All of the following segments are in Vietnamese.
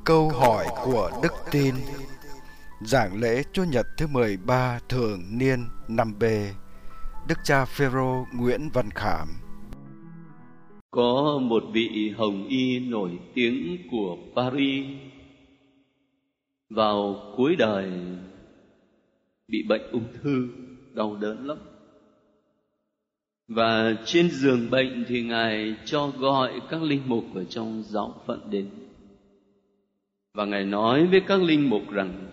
Câu hỏi của Đức Tin. Giảng lễ Chủ nhật thứ 13 thường niên năm B. Đức cha Phêrô Nguyễn Văn Khảm. Có một vị hồng y nổi tiếng của Paris vào cuối đời bị bệnh ung thư, đau đớn lắm. Và trên giường bệnh thì Ngài cho gọi các linh mục ở trong giáo phận đến. Và Ngài nói với các linh mục rằng: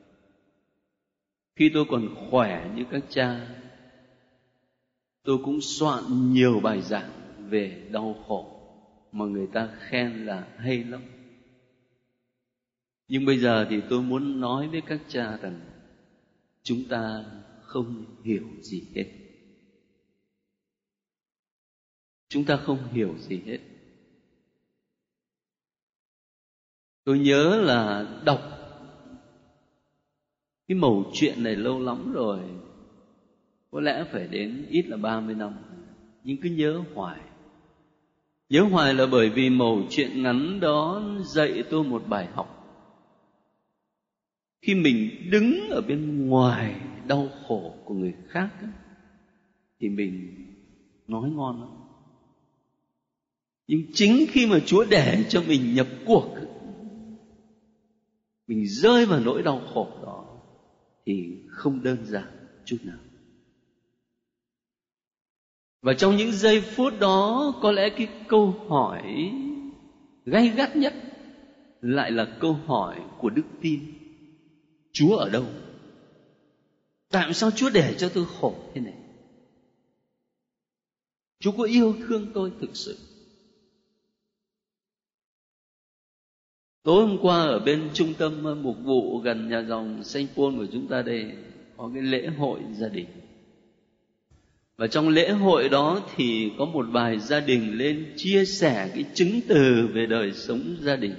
khi tôi còn khỏe như các cha, tôi cũng soạn nhiều bài giảng về đau khổ mà người ta khen là hay lắm. Nhưng bây giờ thì tôi muốn nói với các cha rằng chúng ta không hiểu gì hết. Chúng ta không hiểu gì hết. Tôi nhớ là đọc cái mẩu chuyện này lâu lắm rồi, có lẽ phải đến ít là 30 năm, nhưng cứ nhớ hoài. Nhớ hoài là bởi vì mẩu chuyện ngắn đó dạy tôi một bài học. Khi mình đứng ở bên ngoài đau khổ của người khác thì mình nói ngon lắm. Nhưng chính khi mà Chúa để cho mình nhập cuộc, mình rơi vào nỗi đau khổ đó thì không đơn giản chút nào. Và trong những giây phút đó, có lẽ cái câu hỏi gay gắt nhất lại là câu hỏi của đức tin: Chúa ở đâu? Tại sao Chúa để cho tôi khổ thế này? Chúa có yêu thương tôi thực sự? Tối hôm qua ở bên trung tâm mục vụ gần nhà dòng Saint Paul của chúng ta đây có cái lễ hội gia đình. Và trong lễ hội đó thì có một vài gia đình lên chia sẻ cái chứng từ về đời sống gia đình.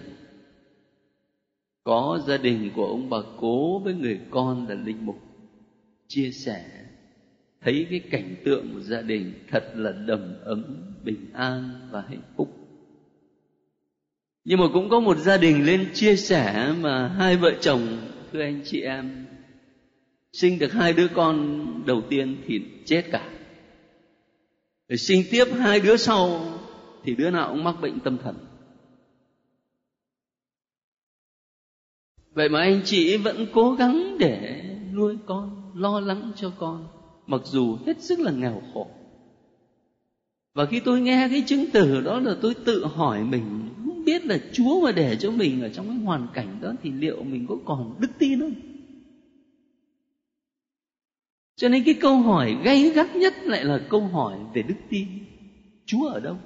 Có gia đình của ông bà Cố với người con là linh mục chia sẻ, thấy cái cảnh tượng của gia đình thật là đầm ấm, bình an và hạnh phúc. Nhưng mà cũng có một gia đình lên chia sẻ mà hai vợ chồng, thưa anh chị em, sinh được 2 đứa con đầu tiên thì chết cả. Rồi sinh tiếp 2 đứa sau thì đứa nào cũng mắc bệnh tâm thần. Vậy mà anh chị vẫn cố gắng để nuôi con, lo lắng cho con, mặc dù hết sức là nghèo khổ. Và khi tôi nghe cái chứng từ đó là tôi tự hỏi mình, không biết là Chúa mà để cho mình ở trong cái hoàn cảnh đó thì liệu mình có còn đức tin không? Cho nên cái câu hỏi gay gắt nhất lại là câu hỏi về đức tin: Chúa ở đâu?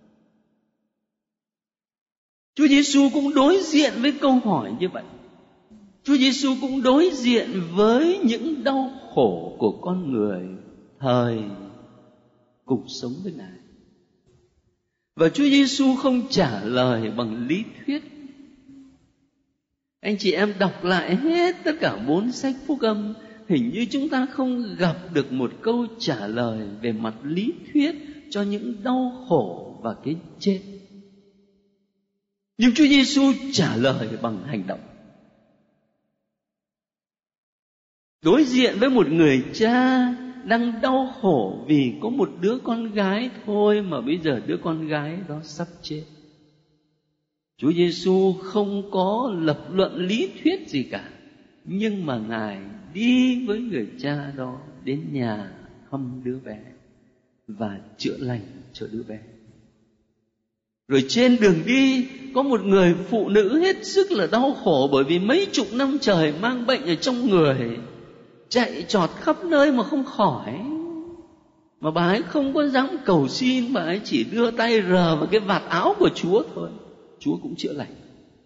Chúa Giêsu cũng đối diện với câu hỏi như vậy. Chúa Giêsu cũng đối diện với những đau khổ của con người thời cùng sống với Ngài. Và Chúa Giêsu không trả lời bằng lý thuyết. Anh chị em đọc lại hết tất cả 4 sách phúc âm, hình như chúng ta không gặp được một câu trả lời về mặt lý thuyết cho những đau khổ và cái chết. Nhưng Chúa Giêsu trả lời bằng hành động. Đối diện với một người cha đang đau khổ vì có một đứa con gái thôi mà bây giờ đứa con gái đó sắp chết, Chúa Giêsu không có lập luận lý thuyết gì cả, nhưng mà Ngài đi với người cha đó đến nhà thăm đứa bé và chữa lành cho đứa bé. Rồi trên đường đi có một người phụ nữ hết sức là đau khổ, bởi vì mấy chục năm trời mang bệnh ở trong người, chạy trọt khắp nơi mà không khỏi. Mà bà ấy không có dám cầu xin, bà ấy chỉ đưa tay rờ vào cái vạt áo của Chúa thôi, Chúa cũng chữa lành.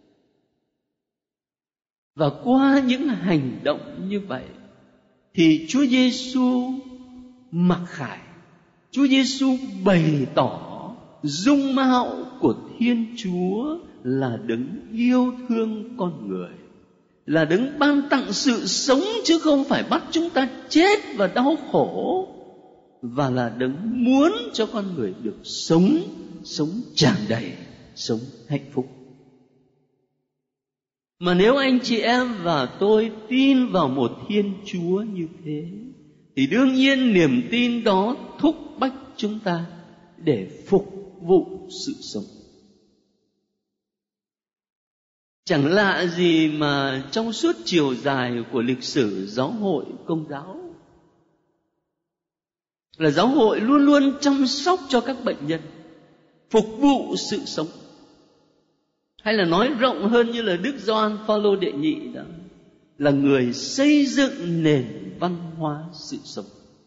Và qua những hành động như vậy thì Chúa Giêsu mặc khải, Chúa Giêsu bày tỏ dung mạo của Thiên Chúa là đấng yêu thương con người, là đấng ban tặng sự sống chứ không phải bắt chúng ta chết và đau khổ, và là đấng muốn cho con người được sống tràn đầy, sống hạnh phúc. Mà nếu anh chị em và tôi tin vào một Thiên Chúa như thế, thì đương nhiên niềm tin đó thúc bách chúng ta để phục vụ sự sống. Chẳng lạ gì mà trong suốt chiều dài của lịch sử giáo hội Công giáo, là giáo hội luôn luôn chăm sóc cho các bệnh nhân, phục vụ sự sống. Hay là nói rộng hơn như là Đức Gioan Phaolô đệ nhị đó, là người xây dựng nền văn hóa sự sống.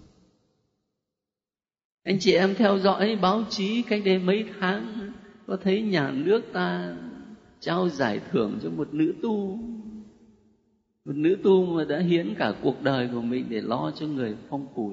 Anh chị em theo dõi báo chí cách đây mấy tháng, có thấy nhà nước ta trao giải thưởng cho một nữ tu mà đã hiến cả cuộc đời của mình để lo cho người phong cùi.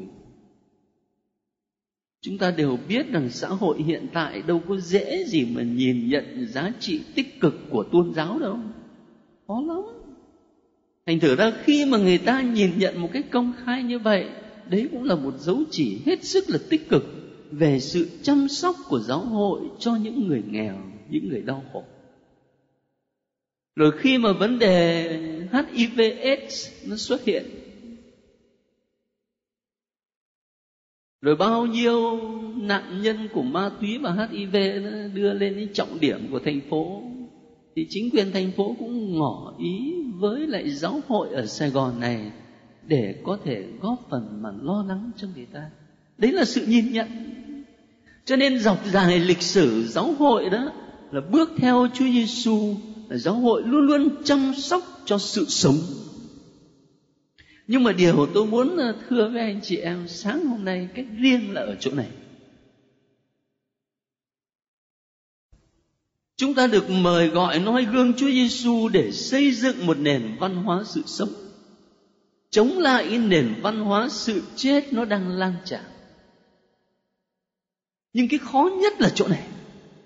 Chúng ta đều biết rằng xã hội hiện tại đâu có dễ gì mà nhìn nhận giá trị tích cực của tôn giáo đâu, khó lắm. Thành thử ra khi mà người ta nhìn nhận một cách công khai như vậy, đấy cũng là một dấu chỉ hết sức là tích cực về sự chăm sóc của giáo hội cho những người nghèo, những người đau khổ. Rồi khi mà vấn đề HIV/AIDS nó xuất hiện, rồi bao nhiêu nạn nhân của ma túy và HIV nó đưa lên những trọng điểm của thành phố, thì chính quyền thành phố cũng ngỏ ý với lại giáo hội ở Sài Gòn này để có thể góp phần mà lo lắng cho người ta. Đấy là sự nhìn nhận. Cho nên dọc dài lịch sử giáo hội đó là bước theo Chúa Giêsu, là giáo hội luôn luôn chăm sóc cho sự sống. Nhưng mà điều tôi muốn thưa với anh chị em sáng hôm nay cách riêng là ở chỗ này. Chúng ta được mời gọi noi gương Chúa Giêsu để xây dựng một nền văn hóa sự sống, chống lại nền văn hóa sự chết nó đang lan tràn. Nhưng cái khó nhất là chỗ này.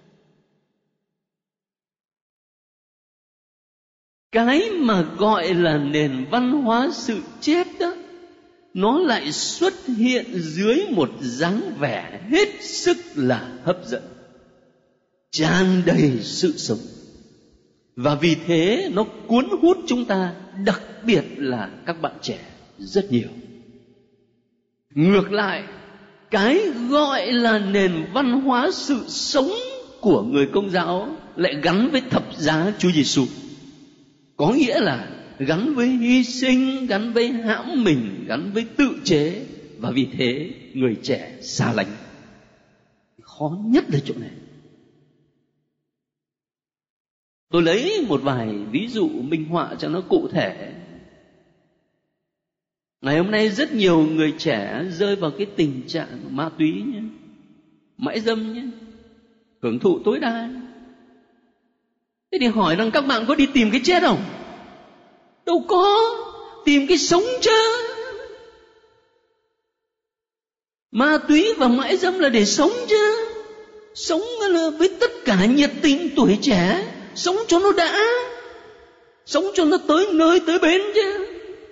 Cái mà gọi là nền văn hóa sự chết đó, nó lại xuất hiện dưới một dáng vẻ hết sức là hấp dẫn, tràn đầy sự sống. Và vì thế nó cuốn hút chúng ta, đặc biệt là các bạn trẻ rất nhiều. Ngược lại, cái gọi là nền văn hóa sự sống của người Công giáo lại gắn với thập giá Chúa Giêsu. Có nghĩa là gắn với hy sinh, gắn với hãm mình, gắn với tự chế. Và vì thế người trẻ xa lánh. Khó nhất là chỗ này. Tôi lấy một vài ví dụ minh họa cho nó cụ thể. Ngày hôm nay rất nhiều người trẻ rơi vào cái tình trạng ma túy nhé, mãi dâm nhé, hưởng thụ tối đa. Thế thì hỏi rằng các bạn có đi tìm cái chết không? Đâu có, tìm cái sống chứ. Ma túy và mãi dâm là để sống chứ. Sống với tất cả nhiệt tình tuổi trẻ, sống cho nó đã, sống cho nó tới nơi tới bến chứ.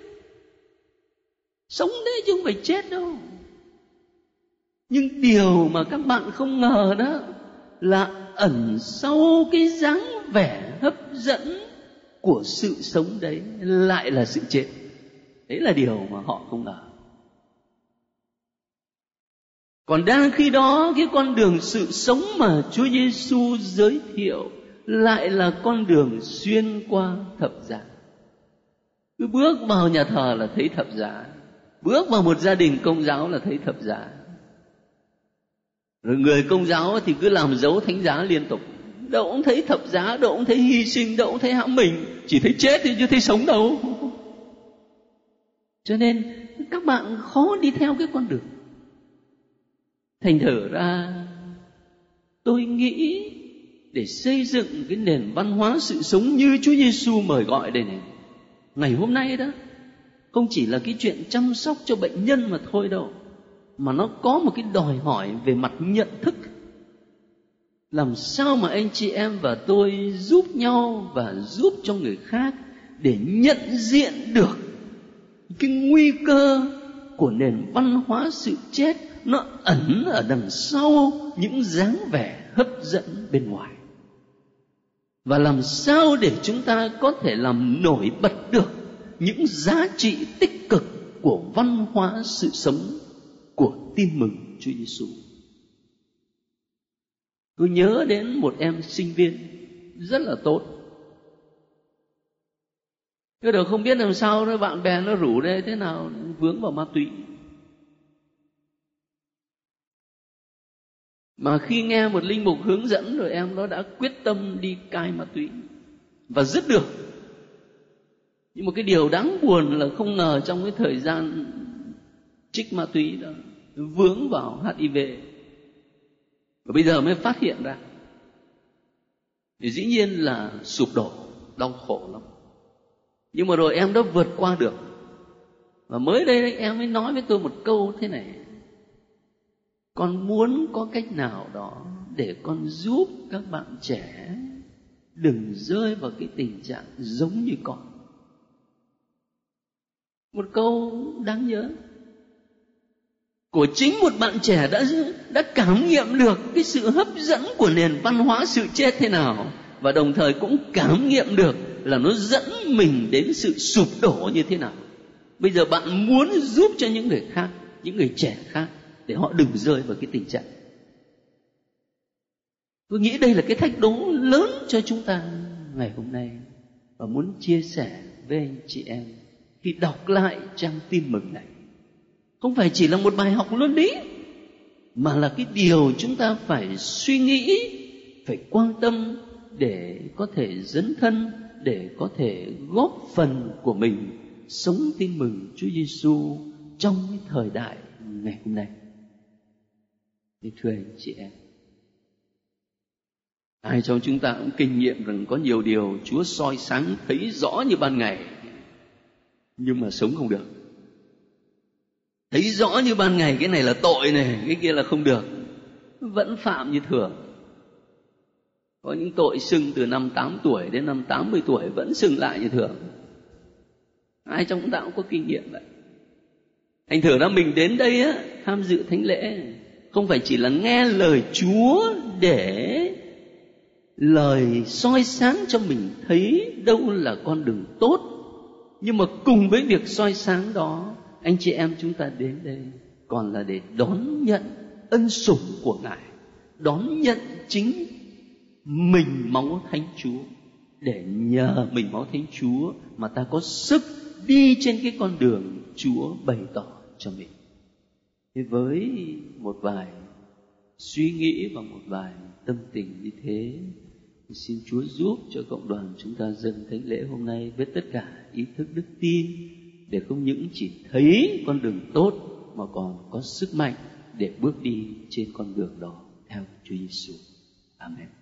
Sống đấy chứ không phải chết đâu. Nhưng điều mà các bạn không ngờ đó là ẩn sau cái dáng vẻ hấp dẫn của sự sống đấy lại là sự chết. Đấy là điều mà họ không ngờ. Còn đang khi đó, cái con đường sự sống mà Chúa Giêsu giới thiệu lại là con đường xuyên qua thập giá. Cứ bước vào nhà thờ là thấy thập giá, bước vào một gia đình Công giáo là thấy thập giá. Rồi người Công giáo thì cứ làm dấu thánh giá liên tục. Đâu cũng thấy thập giá, đâu cũng thấy hy sinh, đâu cũng thấy hãm mình. Chỉ thấy chết thì chưa thấy sống đâu. Cho nên các bạn khó đi theo cái con đường. Thành thử ra tôi nghĩ để xây dựng cái nền văn hóa sự sống như Chúa Giêsu mời gọi đây này, ngày hôm nay đó, không chỉ là cái chuyện chăm sóc cho bệnh nhân mà thôi đâu, mà nó có một cái đòi hỏi về mặt nhận thức. Làm sao mà anh chị em và tôi giúp nhau và giúp cho người khác để nhận diện được cái nguy cơ của nền văn hóa sự chết nó ẩn ở đằng sau những dáng vẻ hấp dẫn bên ngoài. và làm sao để chúng ta có thể làm nổi bật được những giá trị tích cực của văn hóa sự sống của tin mừng Chúa Giêsu. Tôi nhớ đến một em sinh viên rất là tốt. Cái đầu không biết làm sao đó, bạn bè nó rủ đây thế nào vướng vào ma túy. Mà khi nghe một linh mục hướng dẫn rồi em nó đã quyết tâm đi cai ma túy và dứt được. Nhưng một cái điều đáng buồn là không ngờ trong cái thời gian trích ma túy đó vướng vào HIV. Và bây giờ mới phát hiện ra. Thì dĩ nhiên là sụp đổ, đau khổ lắm. Nhưng mà rồi em đã vượt qua được. Và mới đây em mới nói với tôi một câu thế này: con muốn có cách nào đó để con giúp các bạn trẻ đừng rơi vào cái tình trạng giống như con. Một câu đáng nhớ của chính một bạn trẻ đã cảm nghiệm được cái sự hấp dẫn của nền văn hóa sự chết thế nào, và đồng thời cũng cảm nghiệm được là nó dẫn mình đến sự sụp đổ như thế nào. Bây giờ bạn muốn giúp cho những người khác, những người trẻ khác, để họ đừng rơi vào cái tình trạng. Tôi nghĩ đây là cái thách đố lớn cho chúng ta ngày hôm nay, và muốn chia sẻ với anh chị em khi đọc lại trang tin mừng này. Không phải chỉ là một bài học luân lý, mà là cái điều chúng ta phải suy nghĩ, phải quan tâm để có thể dấn thân, để có thể góp phần của mình sống tin mừng Chúa Giêsu trong cái thời đại ngày hôm nay. Thưa anh chị em, ai trong chúng ta cũng kinh nghiệm rằng có nhiều điều Chúa soi sáng thấy rõ như ban ngày, nhưng mà sống không được. Thấy rõ như ban ngày cái này là tội này, cái kia là không được, vẫn phạm như thường. Có những tội xưng từ năm 8 tuổi đến năm 80 tuổi vẫn xưng lại như thường. Ai trong chúng ta cũng có kinh nghiệm vậy. Thành thử ra mình đến đây á, tham dự thánh lễ không phải chỉ là nghe lời Chúa để lời soi sáng cho mình thấy đâu là con đường tốt, nhưng mà cùng với việc soi sáng đó, anh chị em chúng ta đến đây còn là để đón nhận ân sủng của Ngài, đón nhận chính mình máu Thánh Chúa, để nhờ mình máu Thánh Chúa mà ta có sức đi trên cái con đường Chúa bày tỏ cho mình. Thế với một vài suy nghĩ và một vài tâm tình như thế, xin Chúa giúp cho cộng đoàn chúng ta dâng thánh lễ hôm nay với tất cả ý thức đức tin, để không những chỉ thấy con đường tốt mà còn có sức mạnh để bước đi trên con đường đó theo Chúa Giêsu. Amen.